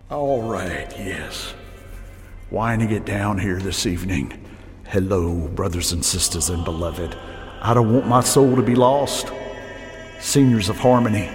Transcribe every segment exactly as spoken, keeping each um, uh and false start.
All right, yes. Winding it down here this evening. Hello, brothers and sisters and beloved. I don't want my soul to be lost. Seniors of Harmony.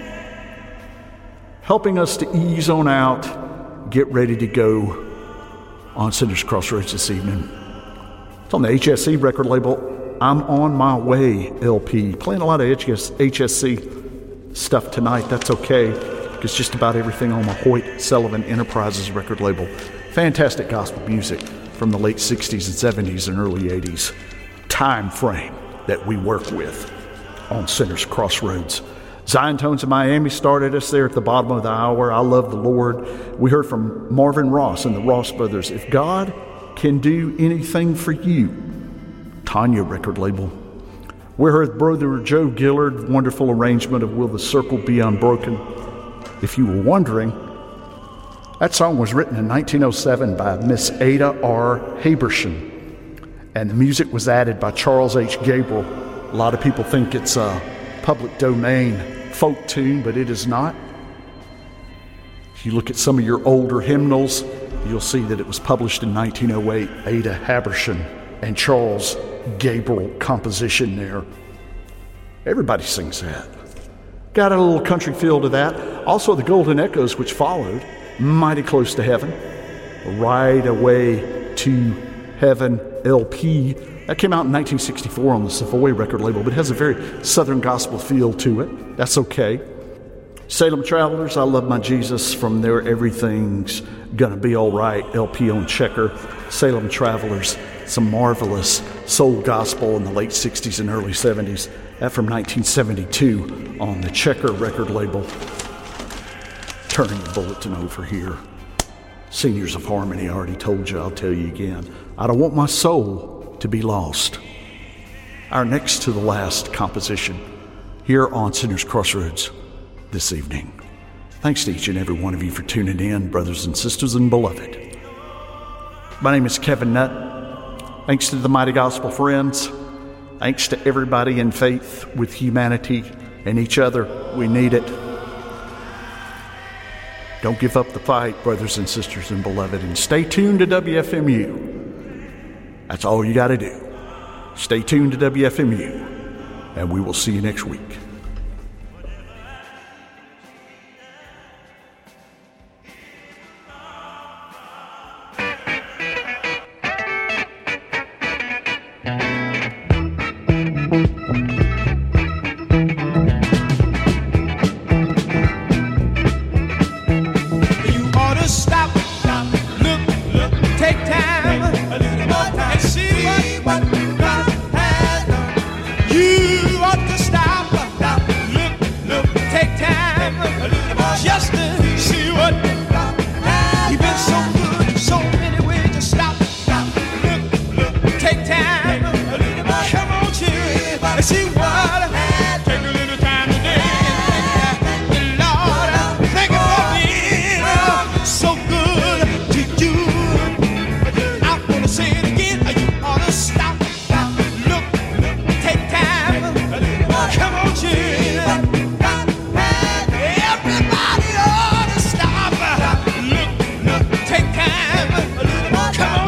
Helping us to ease on out, get ready to go on Sinners Crossroads this evening. It's on the H S C record label, I'm On My Way L P. Playing a lot of H S C stuff tonight. That's okay, because just about everything on my Hoyt Sullivan Enterprises record label. Fantastic gospel music from the late sixties and seventies and early eighties. Time frame that we work with on Sinners Crossroads. Zion Tones of Miami started us there at the bottom of the hour. I love the Lord. We heard from Marvin Ross and the Ross Brothers. If God can do anything for you, Tanya record label. We heard Brother Joe Gillard, wonderful arrangement of Will the Circle Be Unbroken. If you were wondering, that song was written in nineteen oh seven by Miss Ada R. Habersham, and the music was added by Charles H. Gabriel. A lot of people think it's a public domain folk tune, but it is not. If you look at some of your older hymnals, you'll see that it was published in nineteen oh eight. Ada Habersham and Charles Gabriel composition there. Everybody sings that. Got a little country feel to that. Also the Golden Echoes, which followed, Mighty Close to Heaven, Right Away to Heaven L P. That came out in nineteen sixty-four on the Savoy record label, but it has a very Southern gospel feel to it. That's okay. Salem Travelers, I Love My Jesus, from their Everything's Gonna Be All Right L P on Checker. Salem Travelers, some marvelous soul gospel in the late sixties and early seventies. That from nineteen seventy-two on the Checker record label. Turning the bulletin over here. Seniors of Harmony, I already told you, I'll tell you again. I don't want my soul to be lost. Our next to the last composition here on Sinners Crossroads this evening. Thanks to each and every one of you for tuning in, brothers and sisters and beloved. My name is Kevin Nutt. Thanks to the Mighty Gospel Friends. Thanks to everybody in faith with humanity and each other. We need it. Don't give up the fight, brothers and sisters and beloved, and stay tuned to W F M U. That's all you got to do. Stay tuned to W F M U, and we will see you next week.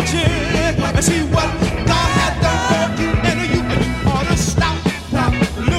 See what God has done for you, and you ought to stop, stop, look.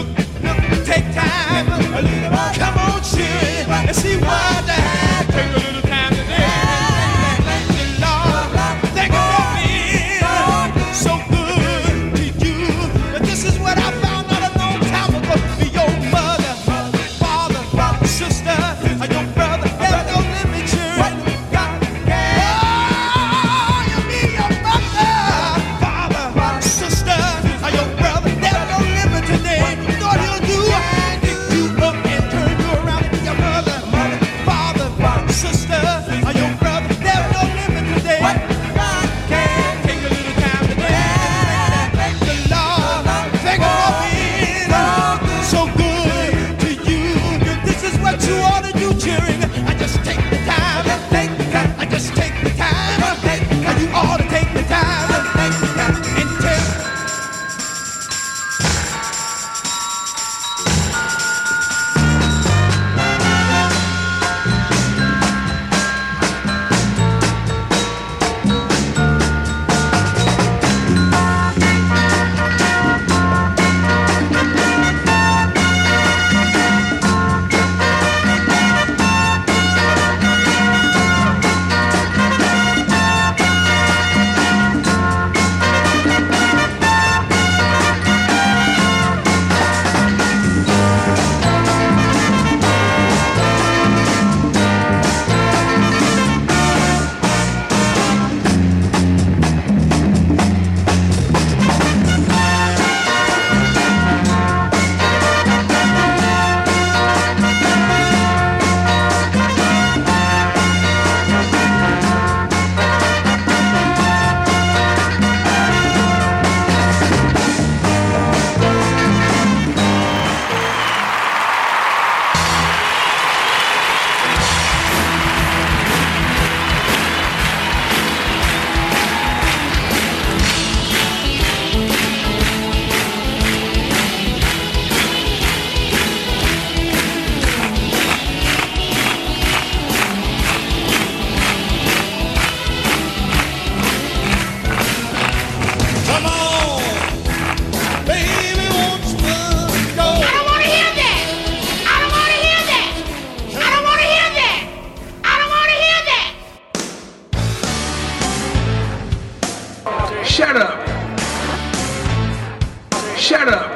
Shut up.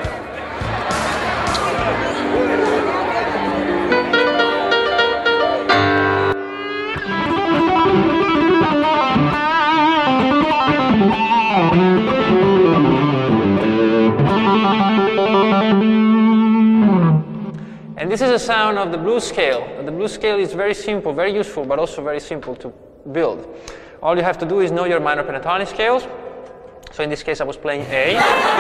And this is a sound of the blues scale. The blues scale is very simple, very useful, but also very simple to build. All you have to do is know your minor pentatonic scales. So in this case I was playing A.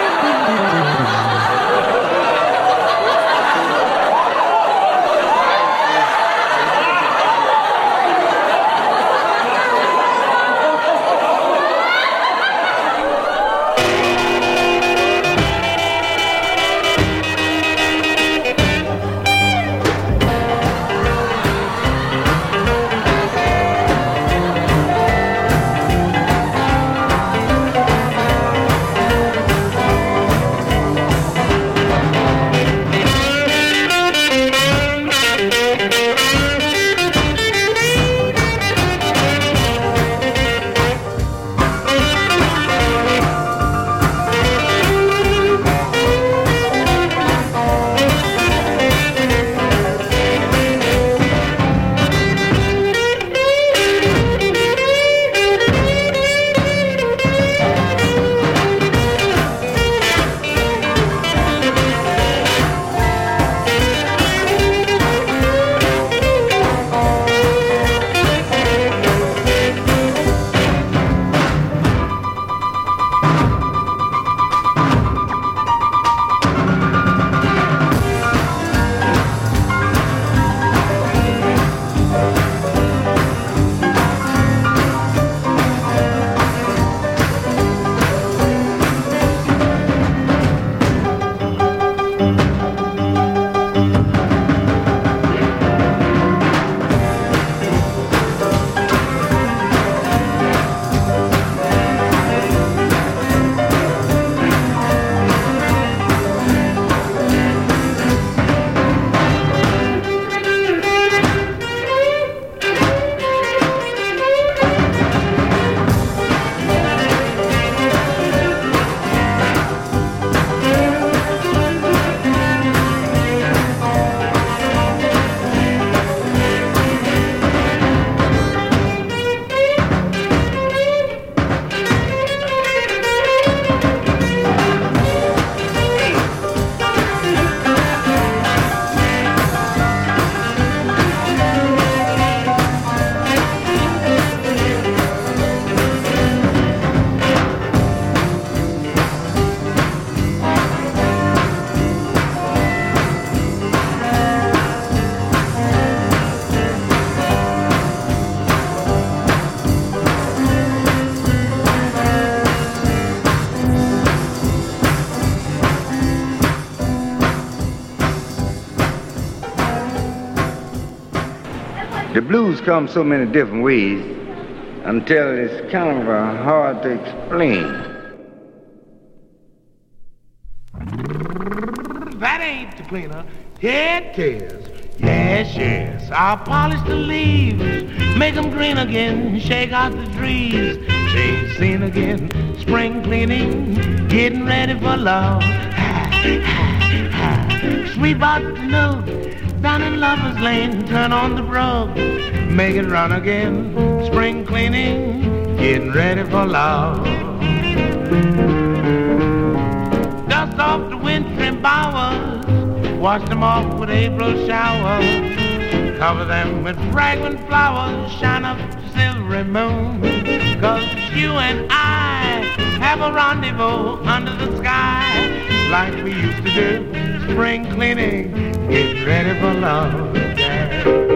The blues come so many different ways until it's kind of uh, hard to explain. That ain't the cleaner. It is. Yes, yes. I'll polish the leaves, make them green again, shake out the trees, change scene again, spring cleaning, getting ready for love. Sweep out the note, down in Lover's Lane, turn on the brogue, make it run again, spring cleaning, getting ready for love. Dust off the wintry bowers, wash them off with April showers, cover them with fragrant flowers, shine up the silvery moon, 'cause you and I have a rendezvous under the sky, like we used to do, spring cleaning, get ready for love, yeah.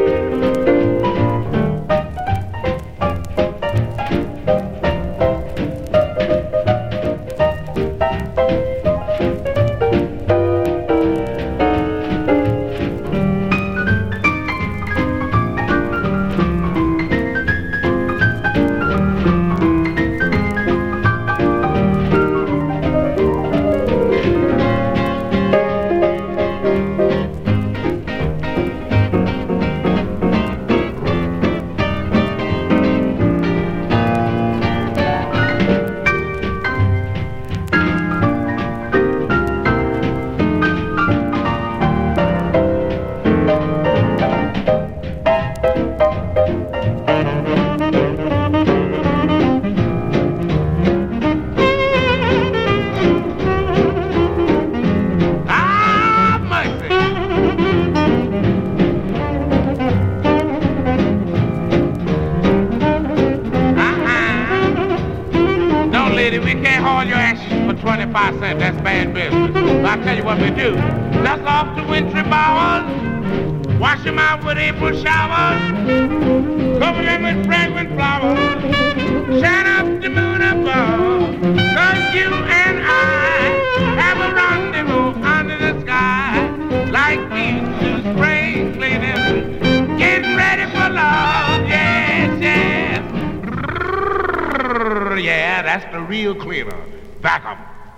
five cents, that's bad business. But I'll tell you what we do. Dust off the wintry bowers, wash them out with April showers, cover them with fragrant flowers, shine up the moon above, 'cause you and I have a rendezvous under the sky, like these two spring cleaners, getting ready for love, yes, yes. Yeah, that's the real cleaner. Back 'em.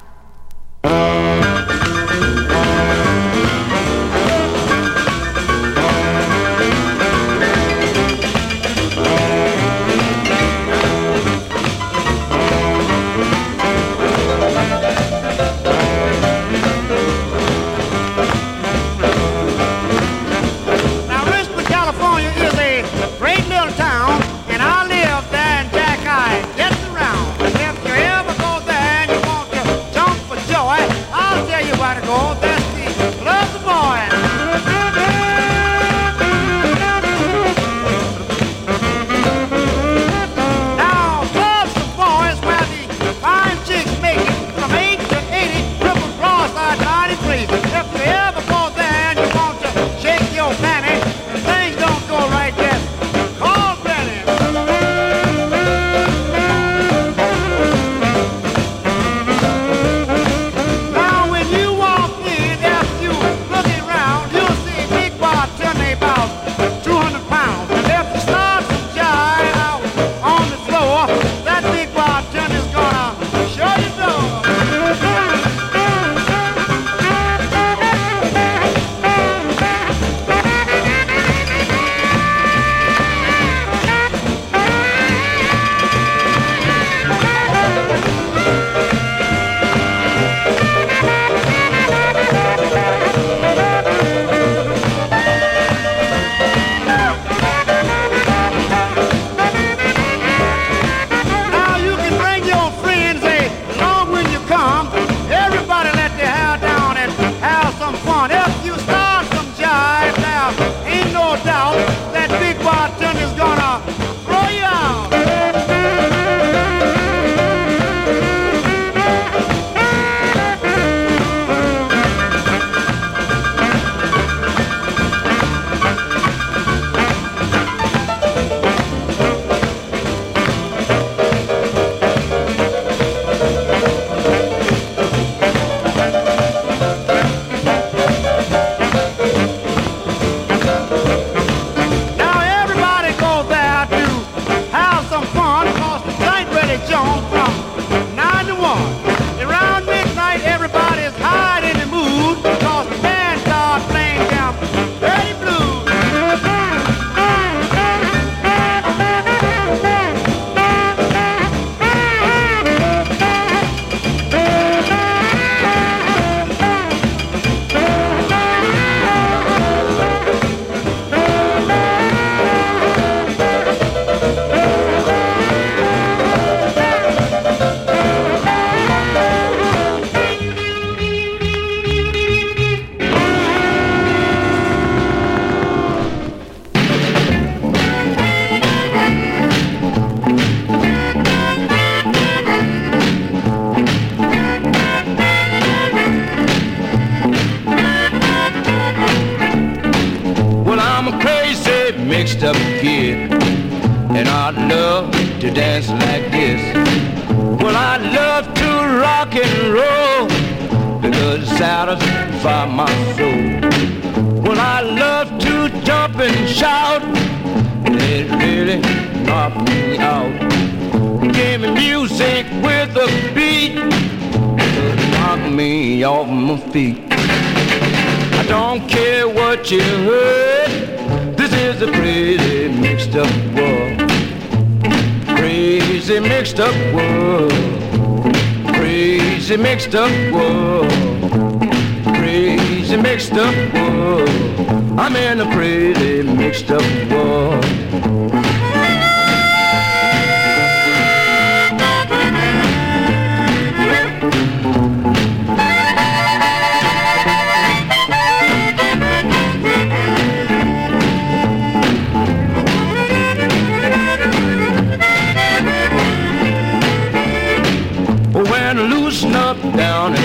mixed up kid, and I love to dance like this. Well, I love to rock and roll because it satisfies my soul. Well, I love to jump and shout, and it really knocks me out. Give me music with a beat, it'll knock me off my feet. I don't care what you heard, this is a crazy mixed up world. Crazy mixed up world. Crazy mixed up world. Crazy mixed up world. I'm in a crazy mixed up world. Down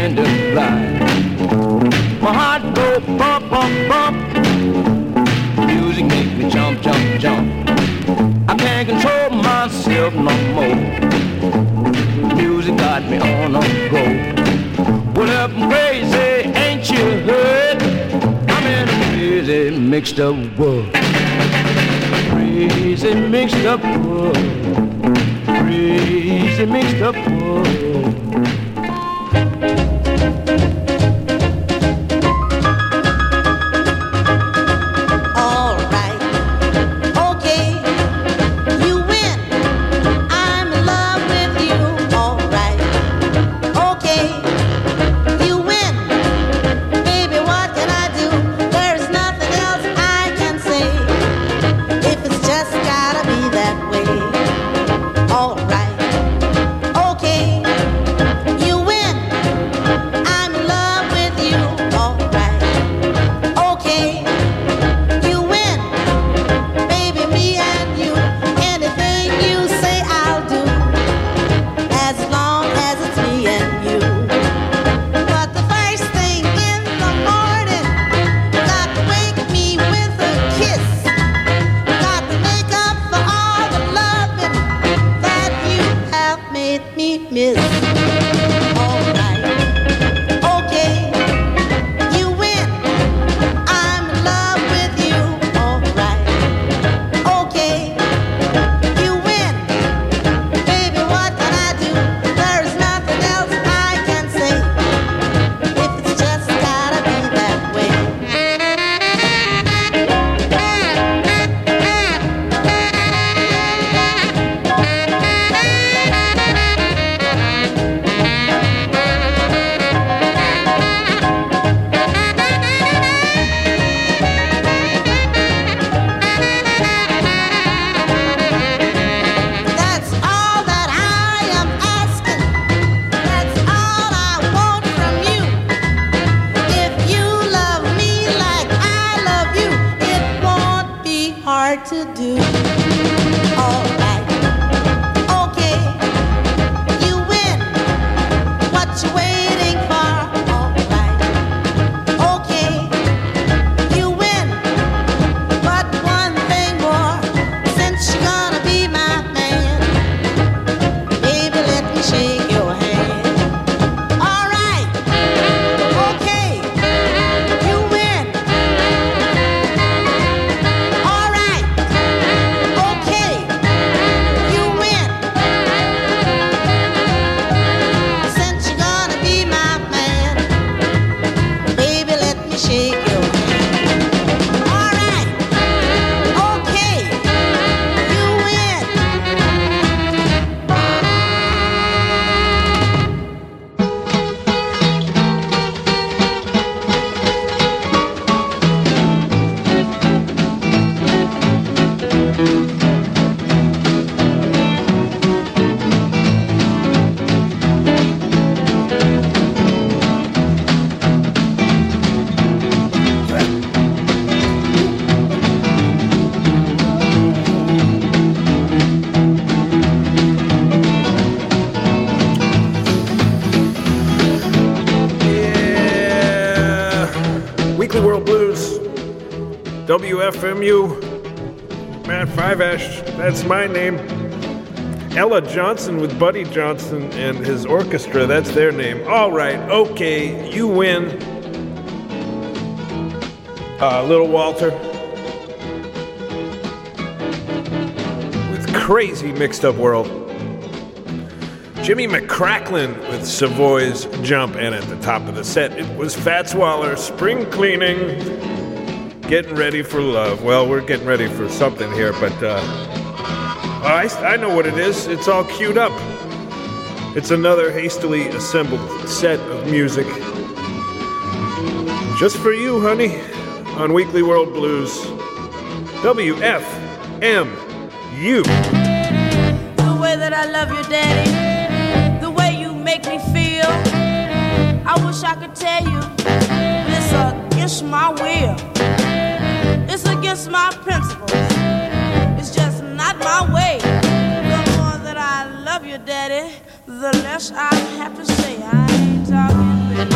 begin to fly. My heart go bump, bump, bump. Music make me jump, jump, jump. I can't control myself no more. Music got me on a go. Well, up and crazy, ain't you heard? I'm in a crazy mixed up world. Crazy mixed up world. Crazy mixed up world. W F M U, Matt Five Ash, that's my name. Ella Johnson with Buddy Johnson and his orchestra, that's their name. All right, okay, you win. Uh, Little Walter. With Crazy Mixed Up World. Jimmy McCracklin with Savoy's Jump, and at the top of the set, it was Fats Waller, Spring Cleaning, Getting Ready for Love. Well, we're getting ready for something here, but uh, I, I know what it is. It's all queued up. It's another hastily assembled set of music. Just for you, honey, on Weekly World Blues. W F M U. The way that I love you, Daddy, the way you make me feel, I wish I could tell you, but it's against my will. It's against my principles. It's just not my way. The more that I love you, Daddy, the less I have to say. I ain't talking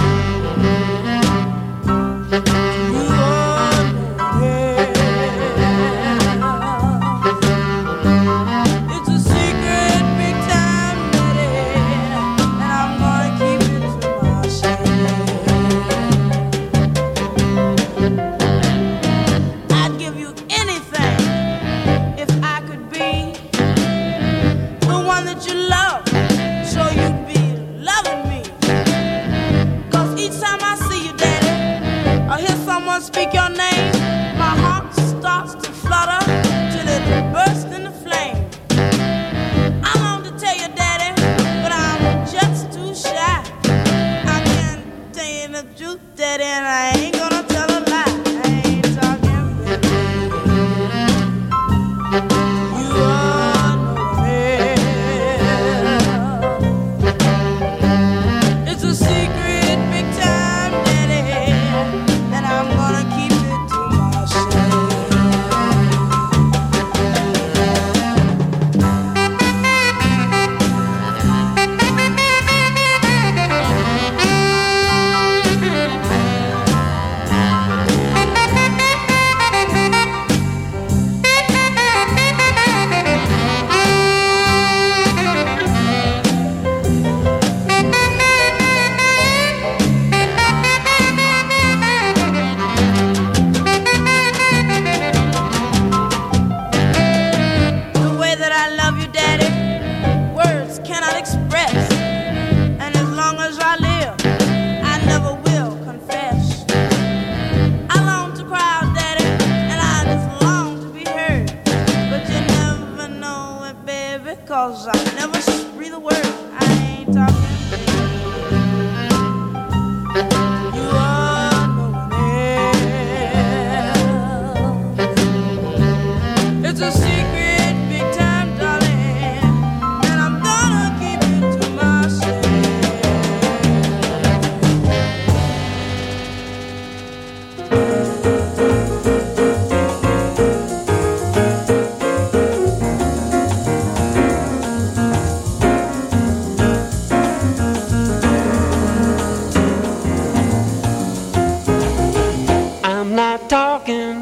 speak your name, my heart starts to flutter till it bursts into flame. I long to tell you, Daddy, but I'm just too shy. I can't tell you the truth, Daddy, and I ain't gonna tell a lie. I ain't talking, baby. You are nowhere. It's a secret, big time, Daddy, and I'm gonna keep it to myself. The way that I love you, Daddy, words cannot express. And as long as I live, I never will confess. I long to cry out, Daddy, and I just long to be heard. But you never know it, baby, cause I never breathe a word. I ain't talking. You are nowhere. It's a secret, big time, darling, and I'm gonna keep it to myself. I'm not talking.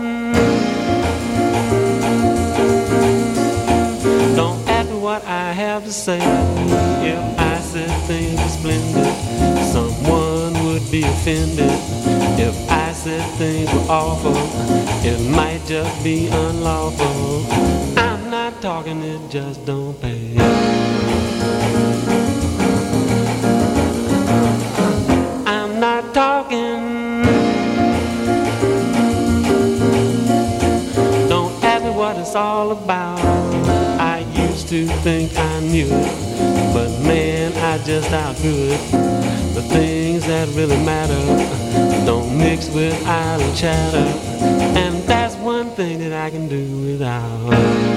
Don't ask me what I have to say. If I said things were splendid, someone would be offended. If I said things were awful, it might just be unlawful. I'm not talking, it just don't pay. I'm not talking. Don't ask me what it's all about. I used to think I knew it, but man, I just outgrew it. The things that really matter don't mix with idle chatter, and that's one thing that I can do without.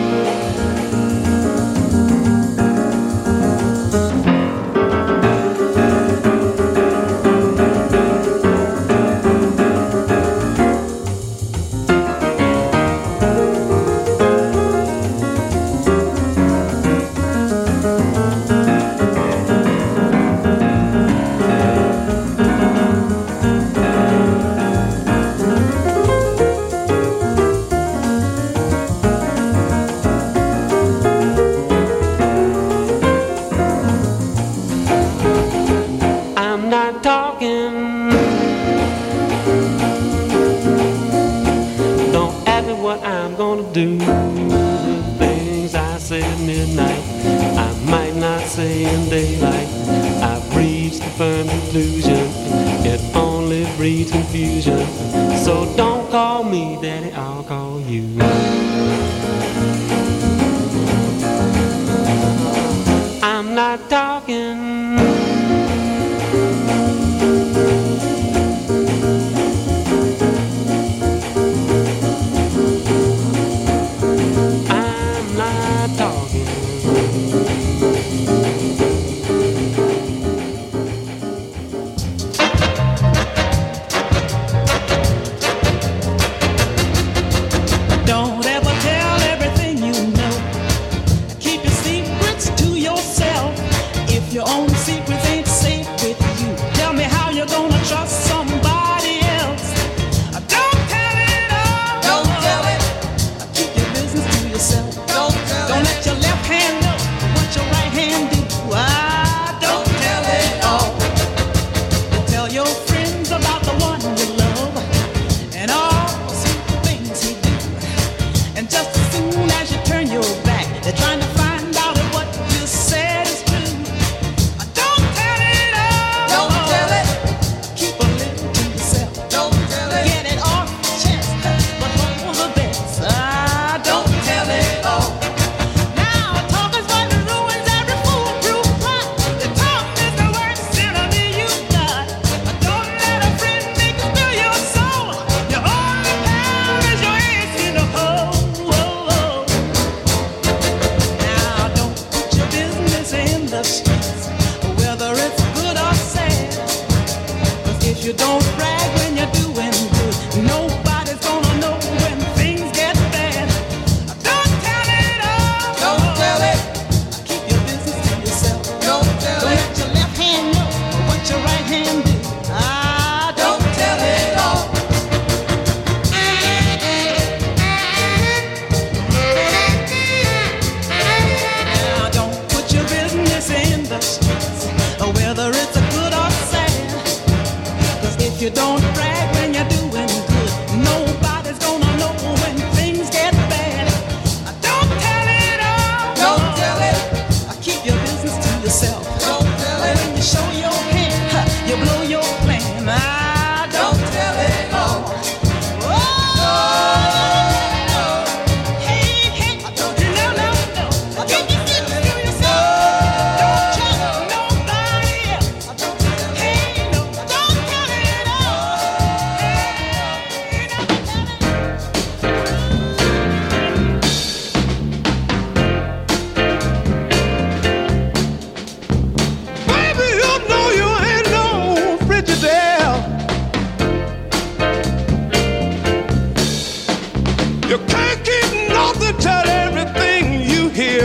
I'm not talking. Don't ask me what I'm gonna do. The things I say at midnight, I might not say in daylight. I've reached a firm conclusion. It only breeds confusion. So don't call me Daddy, I'll call you. I'm not talking. I'm not talking. Don't ever tell everything you know. Keep your secrets to yourself. If your own secrets ain't safe with you, tell me how you're gonna trust somebody else. Don't tell it all. Don't tell it. Keep your business to yourself. Don't tell Don't it. Let your left hand know what your right hand do. Ah, don't, don't tell it all. Tell your friends about the one you love and all the sweet things he do. And just as soon as you turn your back, they're trying to find out if what you said is true. Don't tell it all. Don't tell it. Keep a little to yourself. Don't tell it. Get it off If you don't brag when you're doing good, nobody's gonna know when things get bad. Don't tell it all. Don't tell it. Keep your business to yourself. Don't tell don't it. Let your left hand know what your right hand do. Ah, don't, don't tell it all. Now don't put your business in the streets, whether it's a good or sad. 'Cause if you don't brag when you're doing good, nobody's gonna know when things get bad. Don't tell it all. Don't tell it. Keep your business to yourself. Don't tell it. When you show your hand, you blow your plan. Ah, don't tell it all. Oh, no. Hey, hey, no, no, no. Keep your business to yourself. Don't trust nobody else. Hey, no, don't tell it all. Hey, no, don't tell it. Baby, you know you ain't no Frigidaire. You can't keep nothing, tell everything you hear.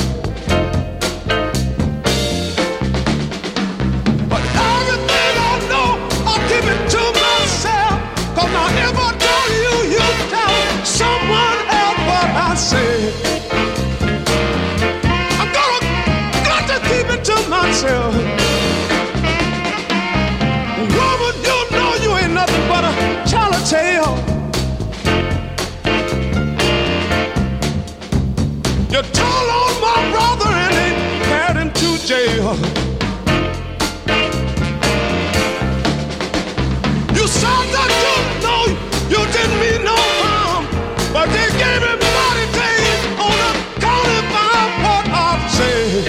But everything I know, I'll keep it to myself. 'Cause now if I tell you, you tell someone else what I say. I'm gonna, got to keep it to myself. Woman, you know you ain't nothing but a tattletale. You told on my brother and they carried him to jail. You said that you know you didn't mean no harm, but they gave him body pain on account of what I've said.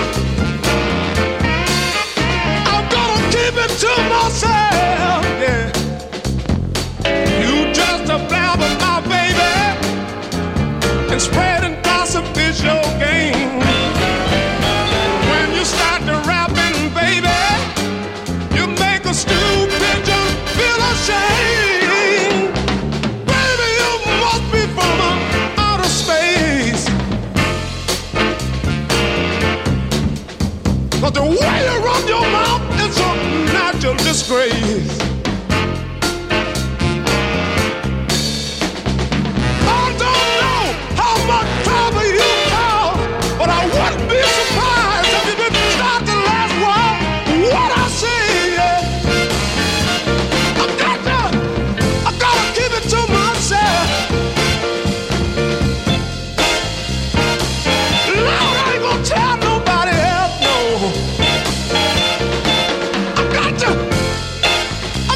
I'm gonna keep it to myself, yeah. You just a blabber, my baby, and spreading gossip is your game. When you start to rapping, baby, you make a stupid just feel ashamed. Baby, you must be from outer space. 'Cause the way you run your mouth is a natural disgrace. I don't know how much trouble you cause, but I wouldn't be surprised if you didn't start the last one. What I say, yeah. I got to, I gotta keep it to myself. Lord, I ain't gonna tell nobody else, no. I got to, I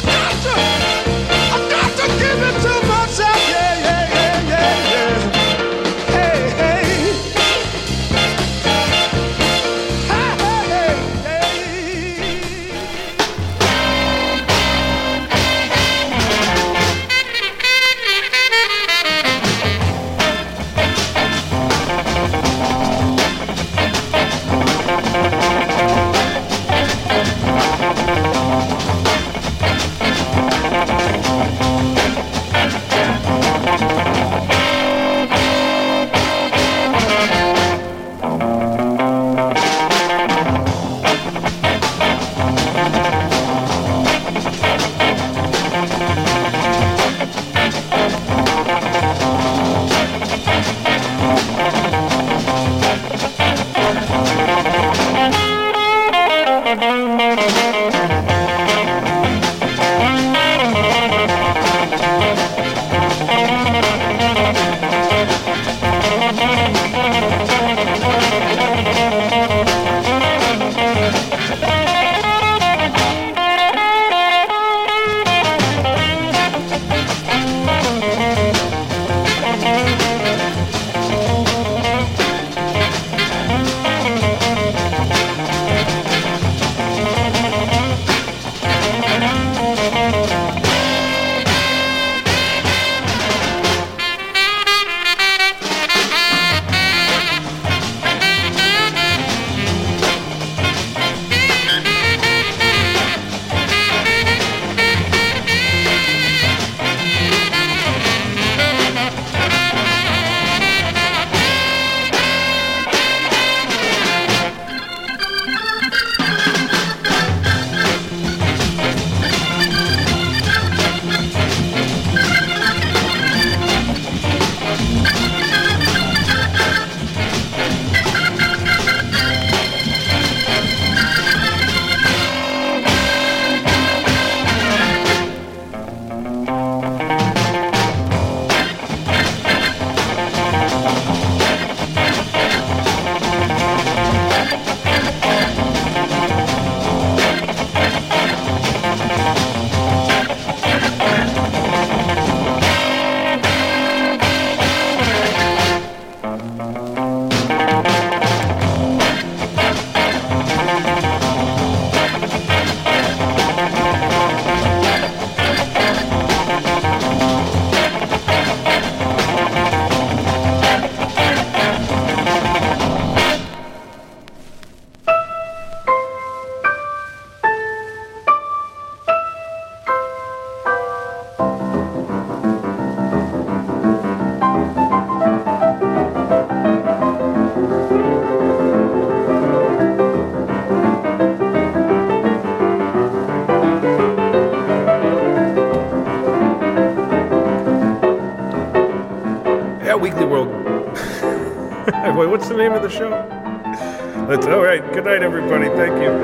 Wait, what's the name of the show? That's all right. Good night, everybody. Thank you.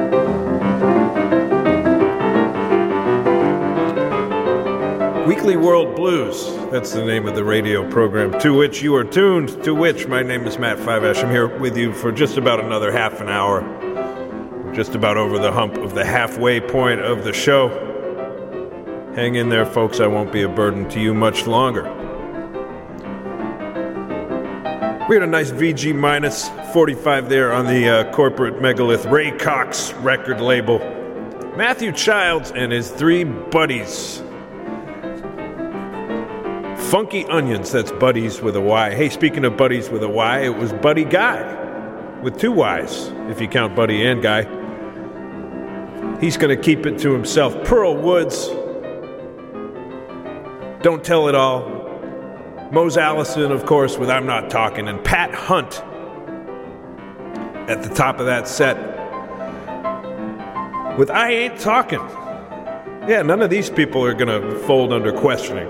Weekly World Blues. That's the name of the radio program to which you are tuned. To which my name is Matt Fiveash. I'm here with you for just about another half an hour. Just about over the hump of the halfway point of the show. Hang in there, folks. I won't be a burden to you much longer. We had a nice V G minus forty-five there on the uh, corporate megalith Ray Cox record label. Matthew Childs and his three buddies. Funky Onions, that's Buddies with a Y. Hey, speaking of Buddies with a Y, it was Buddy Guy with two Y's, if you count Buddy and Guy. He's going to keep it to himself. Pearl Woods, Don't Tell It All. Mose Allison, of course, with I'm Not Talking. And Pat Hunt at the top of that set with I Ain't Talking. Yeah, none of these people are going to fold under questioning.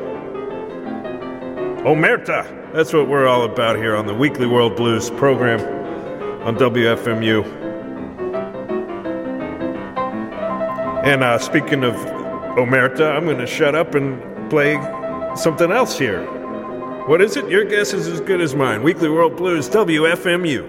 Omerta, that's what we're all about here on the Weekly World Blues program on W F M U. And uh, speaking of Omerta, I'm going to shut up and play something else here. What is it? Your guess is as good as mine. Weekly World Blues, W F M U.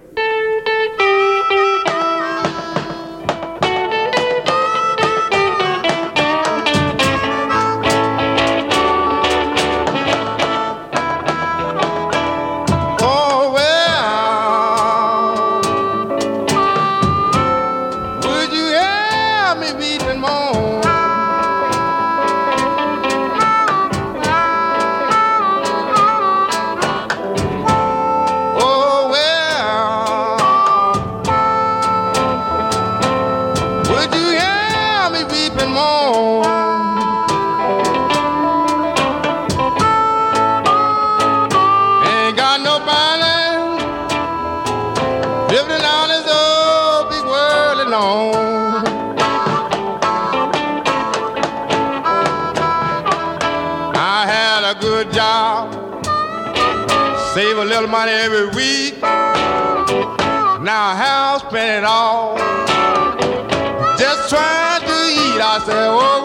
Money every week. Now how I spend it all just trying to eat. I say, oh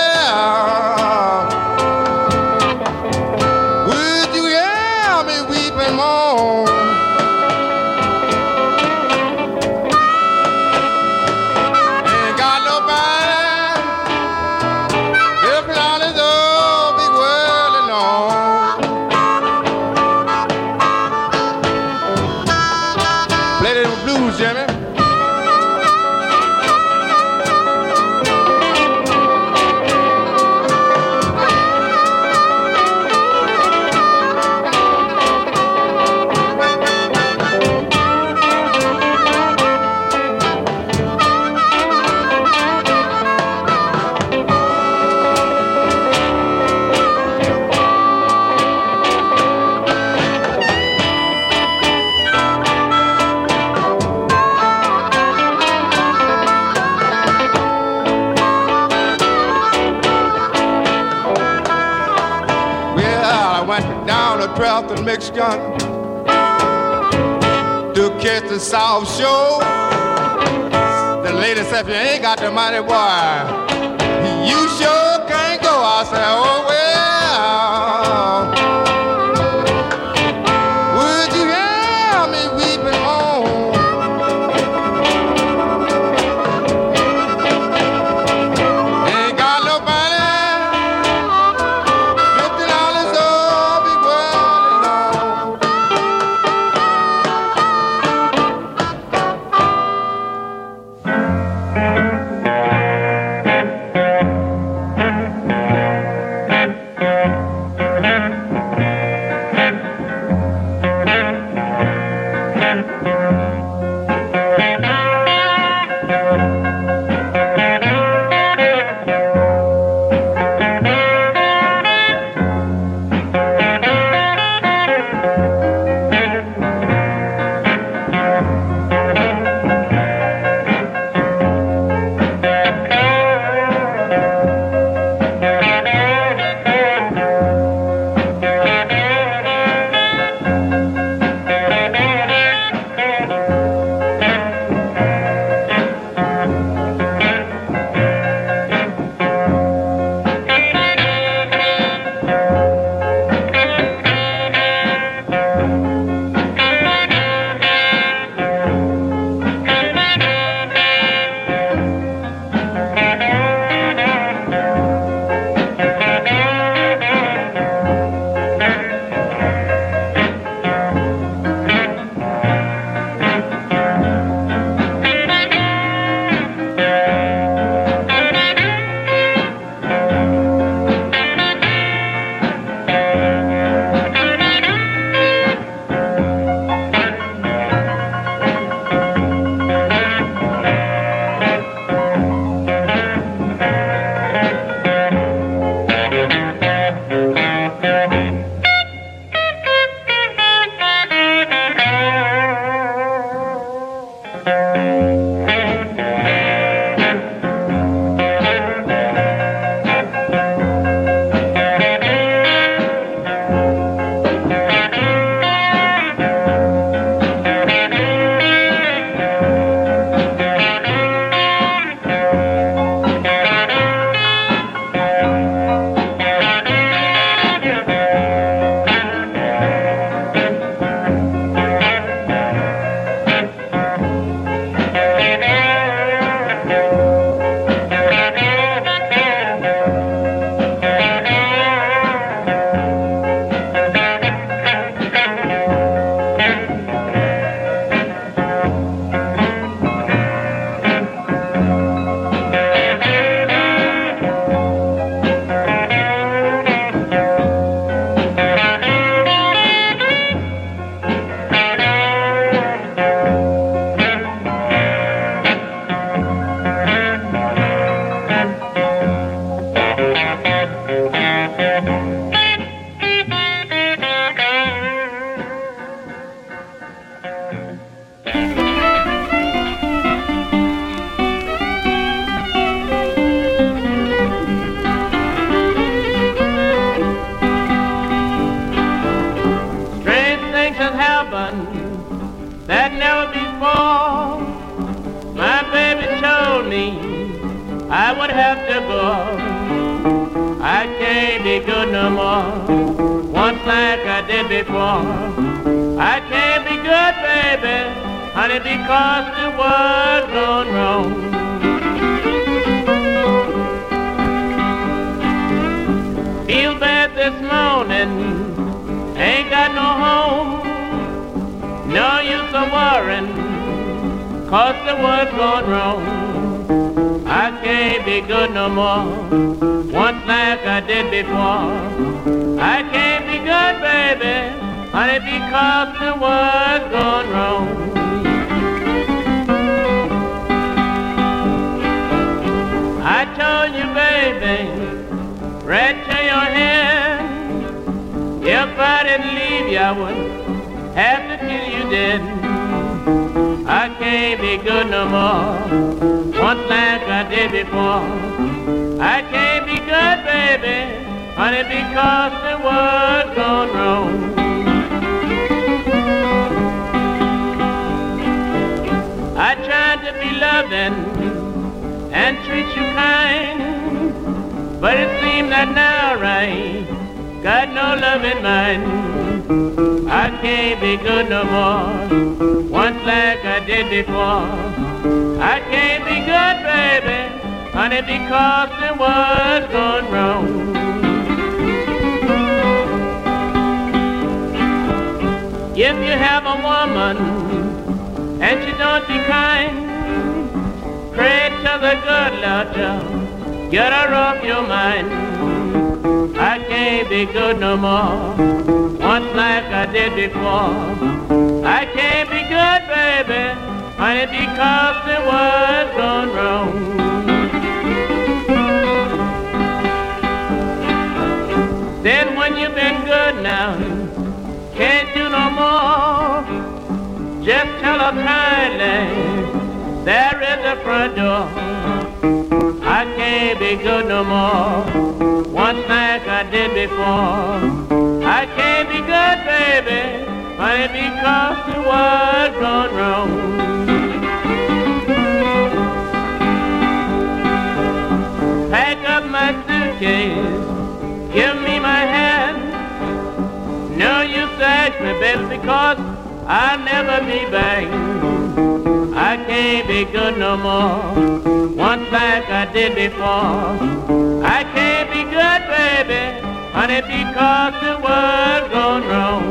well, would you hear me weep and moan? Ain't got nobody living on this old big world alone. Jimmy. And Mexican to catch the South Shore. The lady said, if you ain't got the money, boy, you sure can't go. I said, oh well, would you hear me weeping home? Ain't got nobody lifting all this old big world. might have to go. I can't be good no more, once like I did before. I can't be good, baby, honey, because the world's gone wrong. Feel bad this morning, ain't got no home. No use of worrying, cause the world's gone wrong. I can't be good no more, once like I did before. I can't be good, baby, honey, because the world's gone wrong. I told you, baby, right to your hand, if I didn't leave you, I would have to kill you dead. I can't be good no more, once like I did before. I can't be good, baby, honey, because the world's gone wrong. I tried to be loving and treat you kind, but it seems that now I got no love in mind. I can't be good no more, once like I did before. I can't be good, baby, honey, because the world's gone wrong. If you have a woman and she don't be kind, pray to the good Lord, just get her off your mind. I can't be good no more, once like I did before. I can't be good, baby, honey, because the world's gone wrong. Then when you've been good now, can't do no more, just tell her kindly, there is the front door. I can't be good no more, once like I did before. I can't be good, baby, honey, because the world's gone wrong. Pack up my suitcase, give me my hand. No use to ask me, baby, because I'll never be back. I can't be good no more, once like I did before. I can't be good, baby, honey, because the world's gone wrong.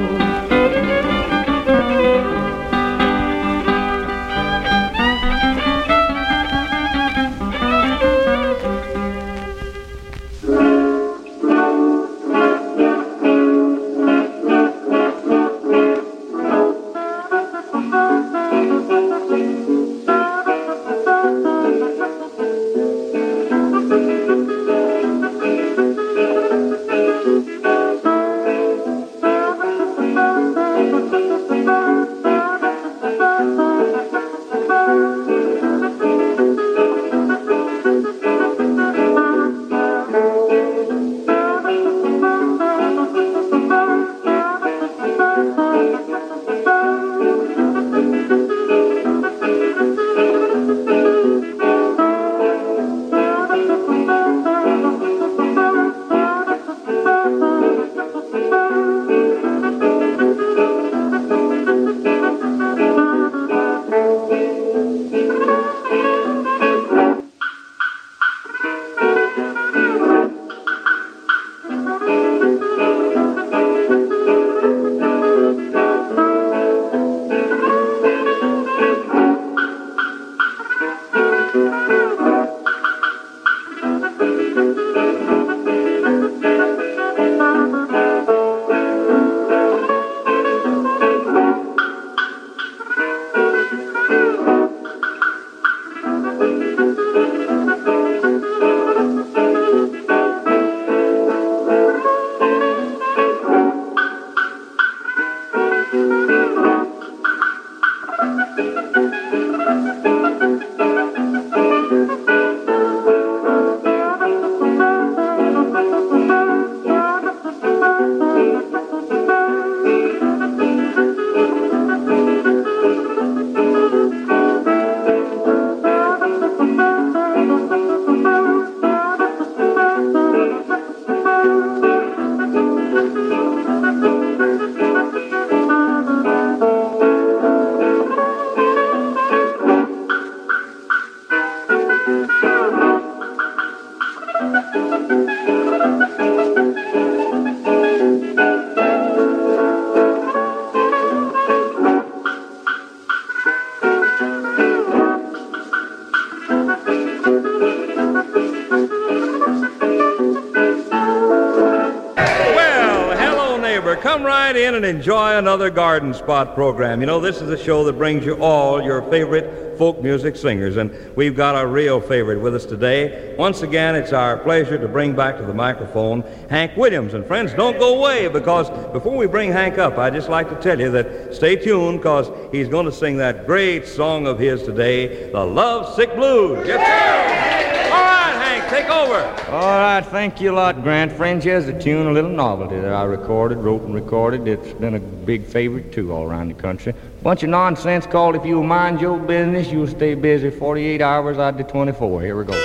Come right in and enjoy another Garden Spot program. You know, this is a show that brings you all your favorite folk music singers, and we've got a real favorite with us today. Once again, it's our pleasure to bring back to the microphone Hank Williams. And friends, don't go away, because before we bring Hank up, I'd just like to tell you that stay tuned, because he's going to sing that great song of his today, the Love Sick Blues. Get down! All right, Hank, take over. All right, thank you a lot, Grant. Friends, here's a tune, a little novelty that I recorded, wrote and recorded. It's been a big favorite, too, all around the country. Bunch of nonsense called If You'll Mind Your Business, You'll Stay Busy forty-eight hours out of twenty-four. Here we go.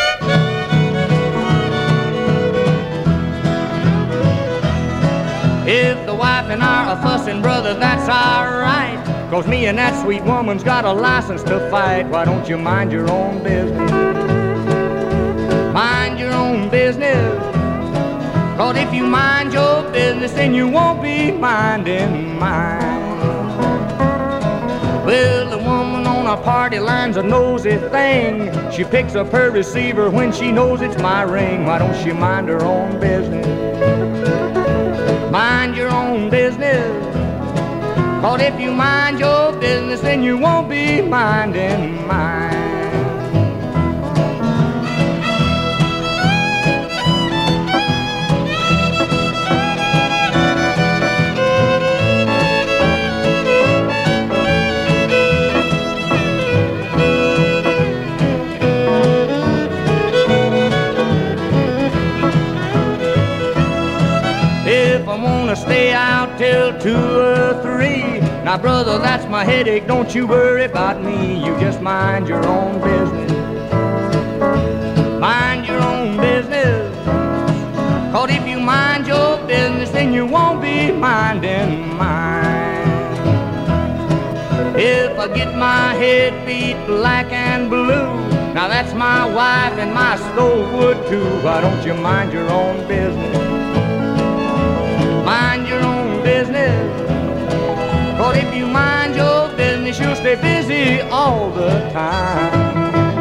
If the wife and I are fussing, brother, that's all right. 'Cause me and that sweet woman's got a license to fight. Why don't you mind your own business? Mind your own business. 'Cause if you mind your business, then you won't be minding mine. Well, the woman on our party line's a nosy thing. She picks up her receiver when she knows it's my ring. Why don't she mind her own business? Mind your own business. 'Cause if you mind your business, then you won't be minding mine. Stay out till two or three. Now, brother, that's my headache. Don't you worry about me. You just mind your own business. Mind your own business. 'Cause if you mind your business, then you won't be minding mine. If I get my head beat black and blue, now that's my wife and my stove wood too. Why don't you mind your own business? Mind your own business. 'Cause if you mind your business, you'll stay busy all the time.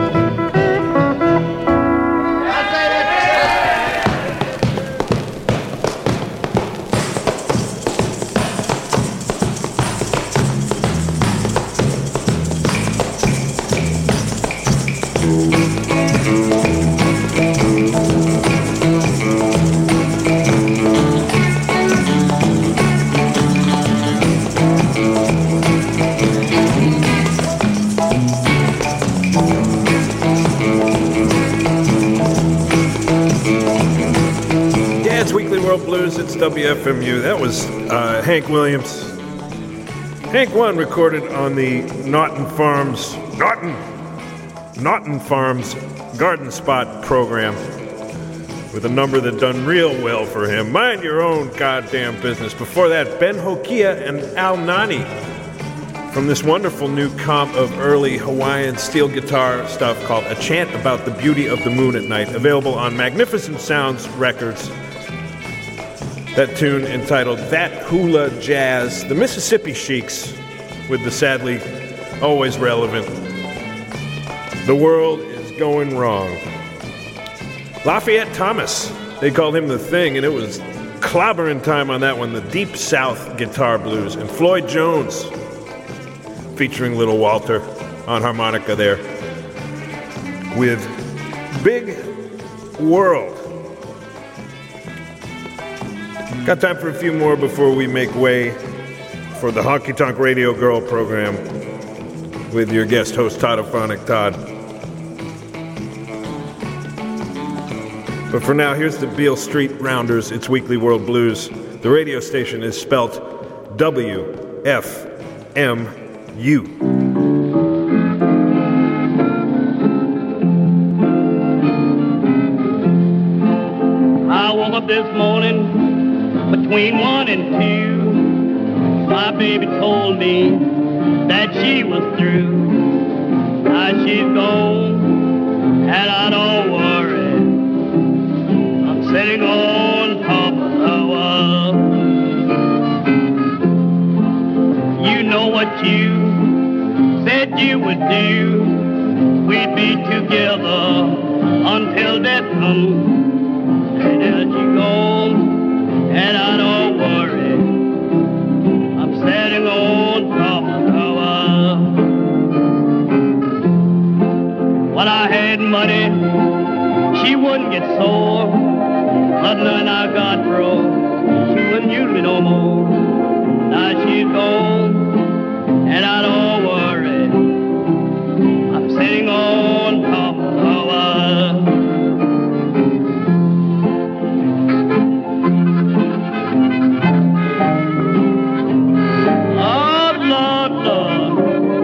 Blues, it's W F M U. That was uh, Hank Williams. Hank one recorded on the Naughton Farms, Naughton, Naughton Farms Garden Spot program with a number that done real well for him. Mind your own goddamn business. Before that, Ben Hokia and Al Nani from this wonderful new comp of early Hawaiian steel guitar stuff called A Chant About the Beauty of the Moon at Night, available on Magnificent Sounds Records. That tune entitled That Hula Jazz, the Mississippi Sheiks with the sadly always relevant The World is Going Wrong. Lafayette Thomas, they called him The Thing, and it was clobbering time on that one, the Deep South Guitar Blues. And Floyd Jones, featuring Little Walter on harmonica there, with Big World. Got time for a few more before we make way for the Honky Tonk Radio Girl program with your guest host, Toddophonic Todd. But for now, here's the Beale Street Rounders, It's Weekly World Blues. The radio station is spelt W F M U. I woke up this morning between one and two. My baby told me that she was through. Now she's gone, and I don't worry. I'm sitting on top of the world. You know what you said you would do. We'd be together until death lonesome. Say that she's gone, and I don't worry. I'm sitting on top of the tower. When I had money, she wouldn't get sore. But then I got broke, she wouldn't use me no more. Now she's gone, and I don't worry. I'm sitting on top of the tower. Oh, Lord, Lord.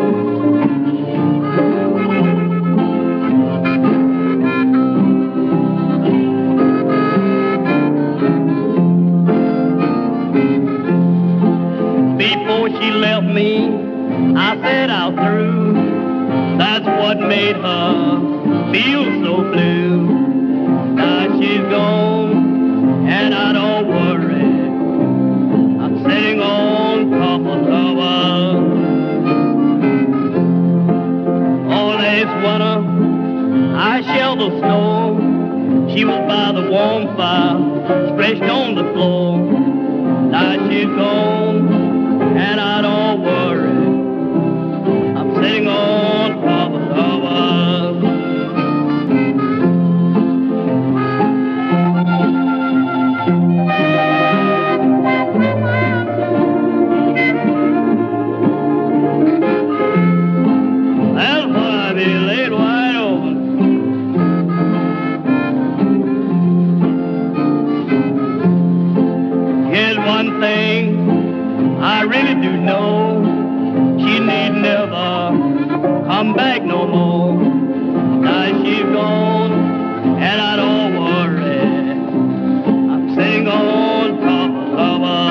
Before she left me, I said out through. That's what made her feel so blue. Now she's gone, and I don't worry. I'm sitting on top of the tower. All last winter, I shelled the snow. She was by the warm fire, stretched on the floor. Now she's gone, and I don't worry. I'm sitting on top of the tower. That's why I be laid wide open. Here's one thing I really do know, she need never come back no more. Now she's gone, and I don't worry. I'm sitting on top of the tower.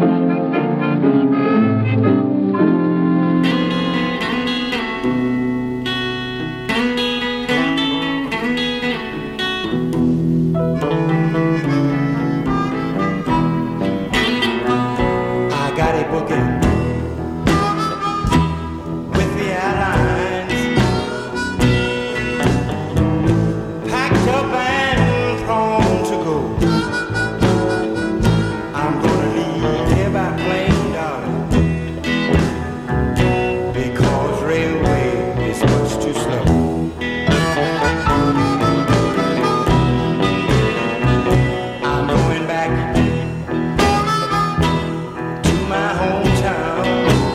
I got a booking with the airlines, packed up and prone to go. I'm gonna leave here by plane, darling, because railway is much too slow. I'm going back to my hometown,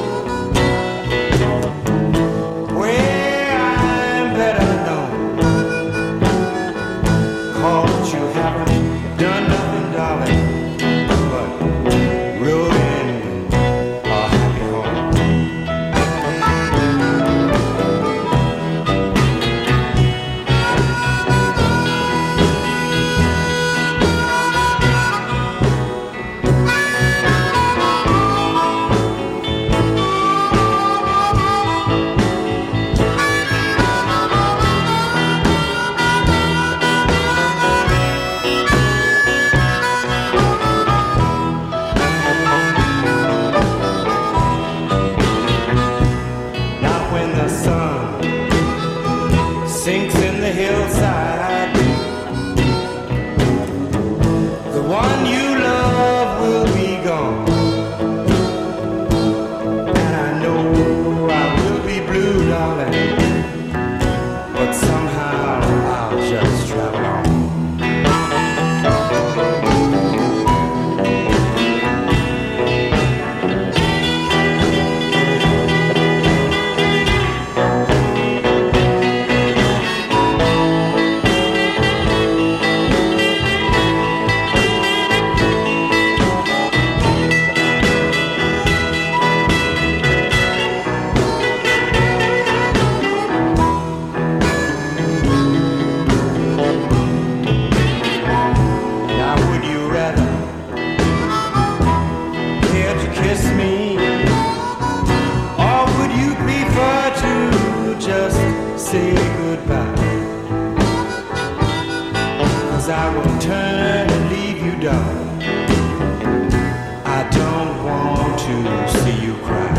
where I'm better known. Cause you haven't done nothing, darling, but ruin a happy home. Now when the sun sinks in the hillside, the one you love will be gone. And I know I will be blue, darling, but somehow I'll just travel on. Now would you rather care to kiss me, or would you prefer to just say goodbye? 'Cause I will turn and leave you, darling. I don't want to see you cry.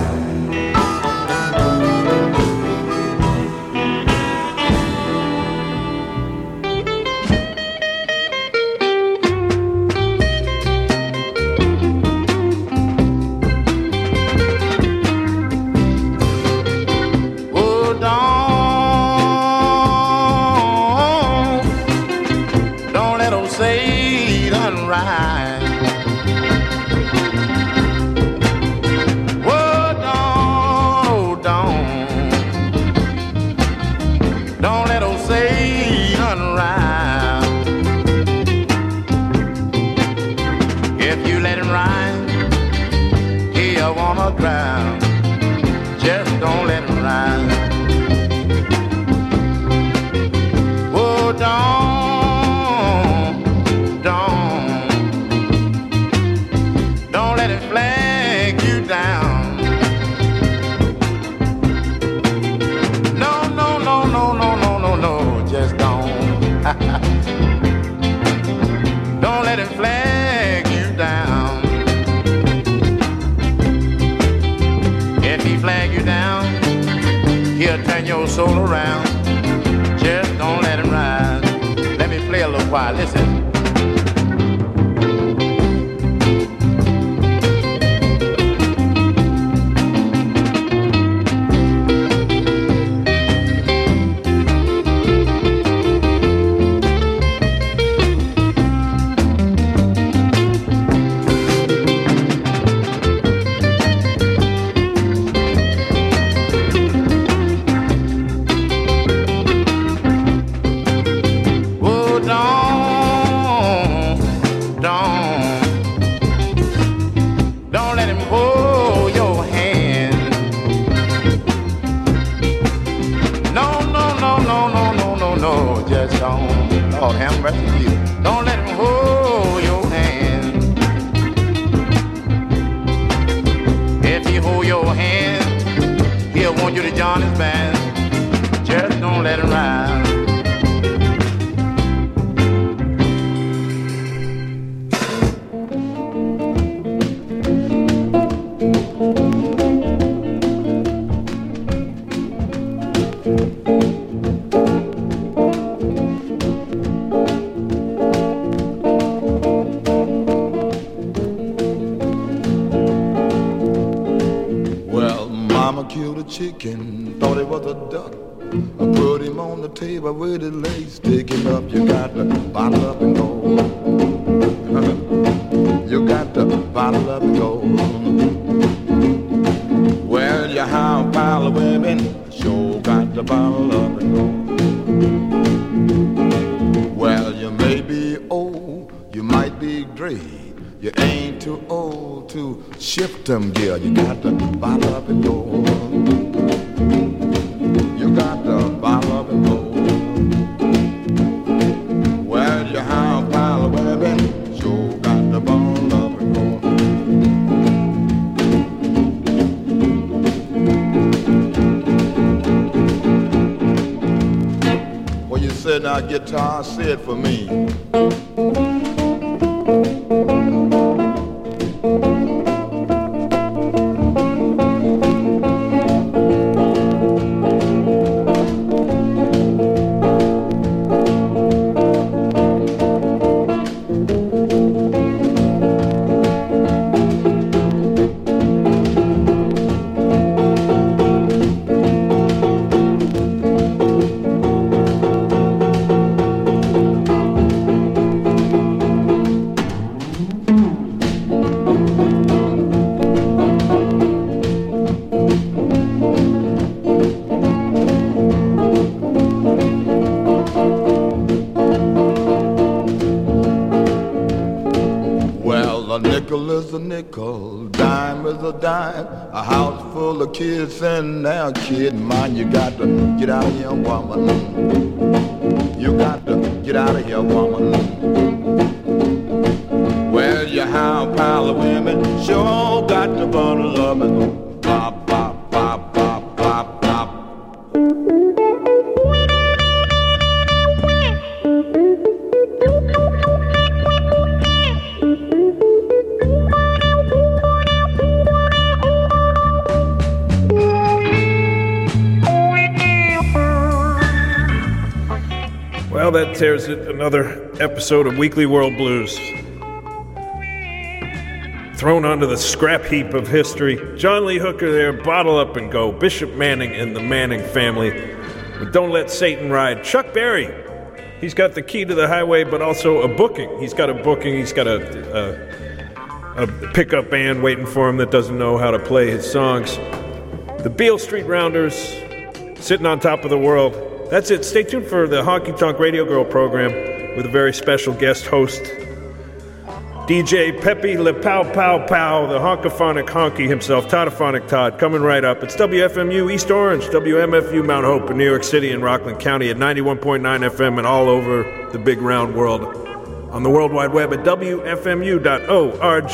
Satan ride. Whoa, don't, don't, don't let old Satan ride. If you let him ride, he'll wanna drown. Just don't let him ride. Whoa, don't, don't, don't let him flag you down. No, no, no, no, no, no, no, no, just don't. Don't let him flag you down. If he flag you down, he'll turn your soul around. Just don't let him ride. Let me play a little while. Listen. Lord have mercy on you. Don't let him hold your hand. If he hold your hand, he'll want you to join his band. Just don't let him ride. Chicken, thought it was a duck. I put him on the table with his legs sticking up. You got to bottle up and go. You got to bottle up and go. Well, you have a pile of women, sure got to bottle up and go. Well, you may be old, you might be gray. You ain't too old to shift them gear. You got to bottle up and go. You got to bottle up and go. Well, you have a pile of women, sure got to bottle up and go. Well, you said now guitar, say it for me. A house full of kids and now kid, man, you got to get out of here, woman. You got to get out of here, woman. Well, you have a pile of women, sure got to bundle up and go. Pop, pop, pop, pop, pop, pop. Well, that tears it. Another episode of Weekly World Blues. Thrown onto the scrap heap of history. John Lee Hooker there, Bottle Up and Go. Bishop Manning and the Manning family. With Don't Let Satan Ride. Chuck Berry He's got the key to the highway, but also a booking. He's got a booking. He's got a, a, a pickup band waiting for him that doesn't know how to play his songs. The Beale Street Rounders, sitting on top of the world. That's it. Stay tuned for the Honky Tonk Radio Girl program with a very special guest host, D J Pepe Le Pow Pow Pow, the honkophonic honky himself, Toddophonic Todd, coming right up. It's W F M U East Orange, W M F U Mount Hope in New York City and Rockland County at ninety-one point nine F M and all over the big round world on the World Wide Web at W F M U dot org.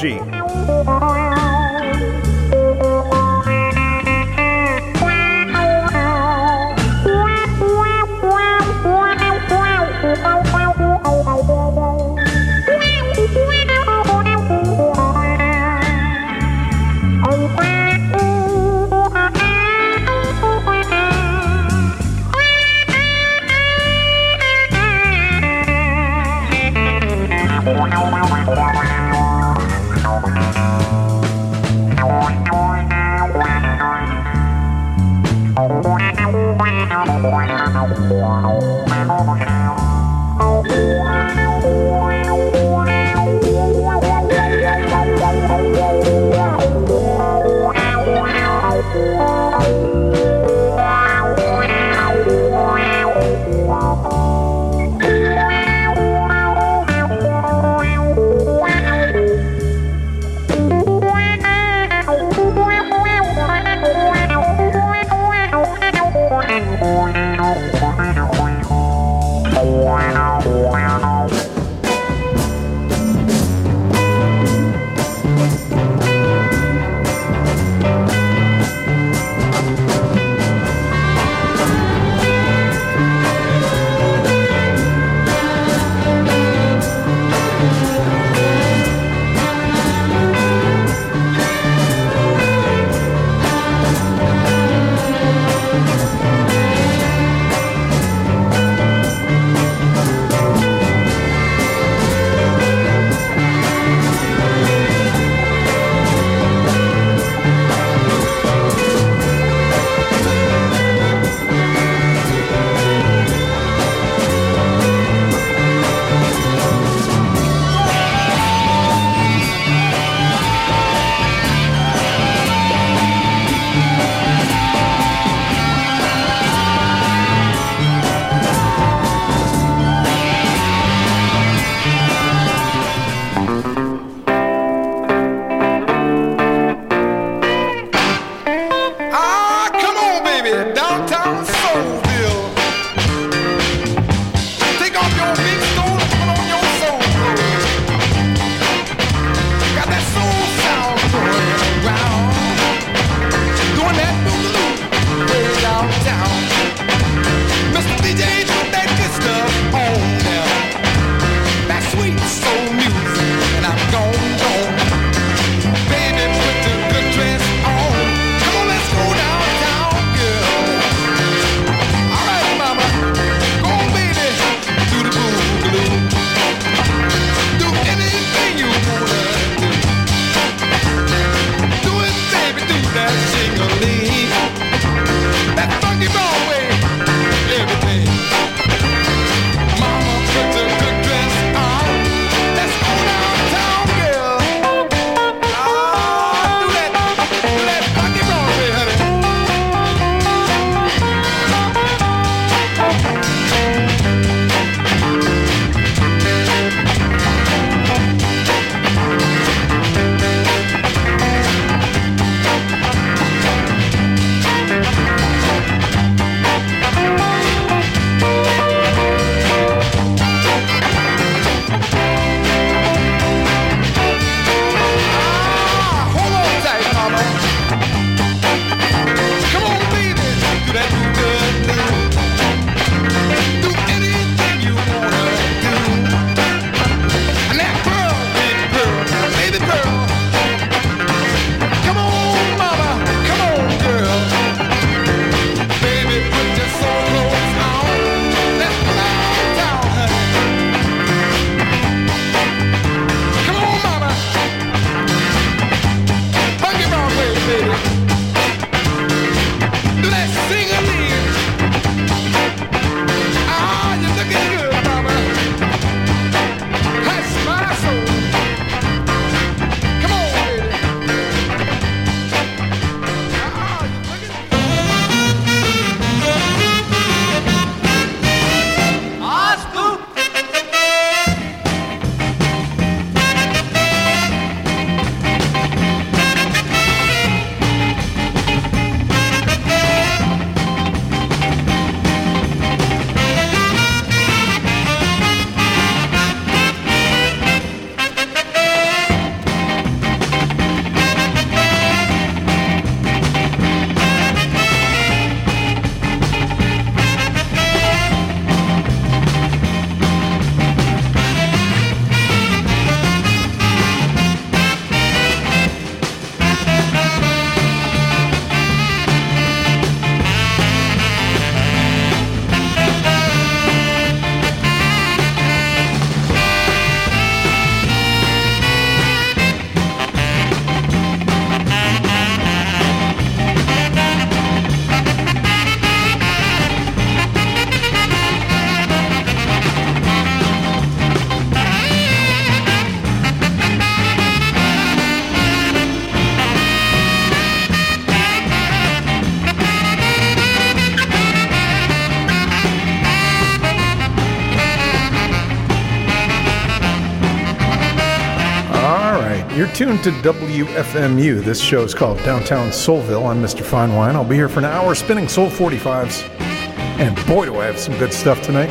You're tuned to W F M U. This show is called Downtown Soulville. I'm Mister Fine Wine. I'll be here for an hour spinning Soul forty-fives. And boy, do I have some good stuff tonight.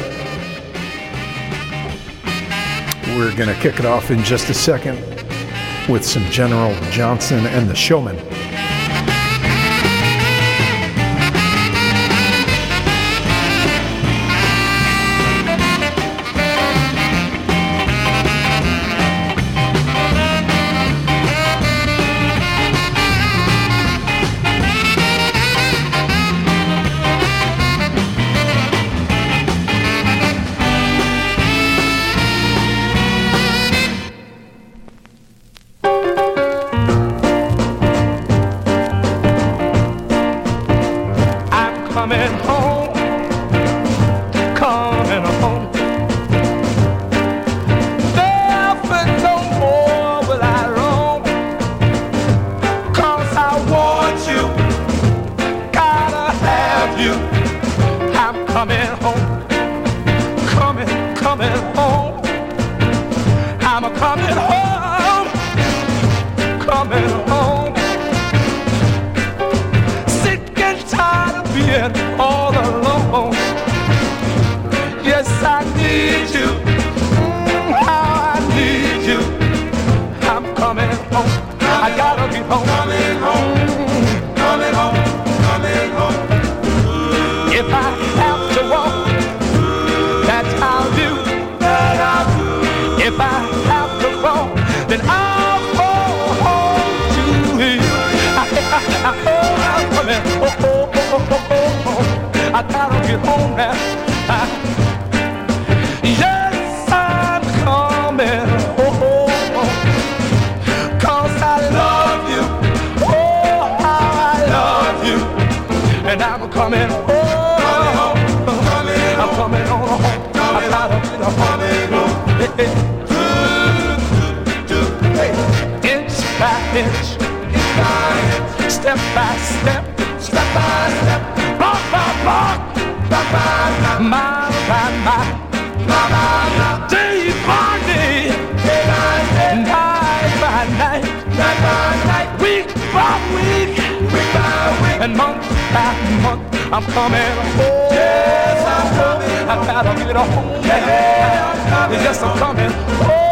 We're going to kick it off in just a second with some General Johnson and the Showmen. And month by month, I'm coming home. Yes, I'm coming home. I gotta get home. Yeah, I'm coming. Yes, I'm coming home.